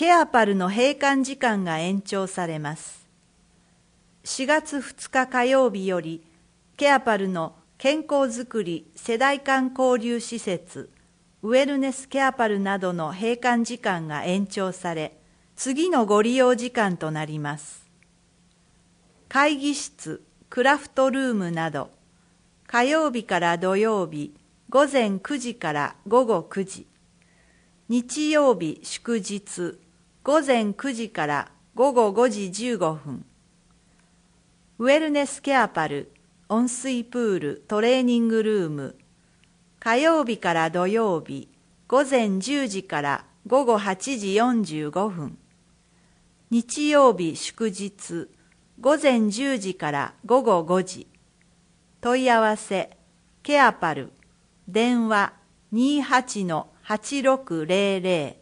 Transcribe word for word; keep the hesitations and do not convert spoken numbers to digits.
ケアパルの閉館時間が延長されます。しがつふつか火曜日より、ケアパルの健康づくり世代間交流施設、ウェルネスケアパルなどの閉館時間が延長され、次のご利用時間となります。会議室、クラフトルームなど、火曜日から土曜日、午前くじから午後くじ、日曜日祝日、午前くじから午後ごじじゅうごふん、ウェルネスケアパル、温水プール、トレーニングルーム、火曜日から土曜日、午前じゅうじから午後はちじよんじゅうごふん、日曜日祝日、午前じゅうじから午後ごじ、問い合わせ、ケアパル、電話 にーはちのはちろくゼロゼロ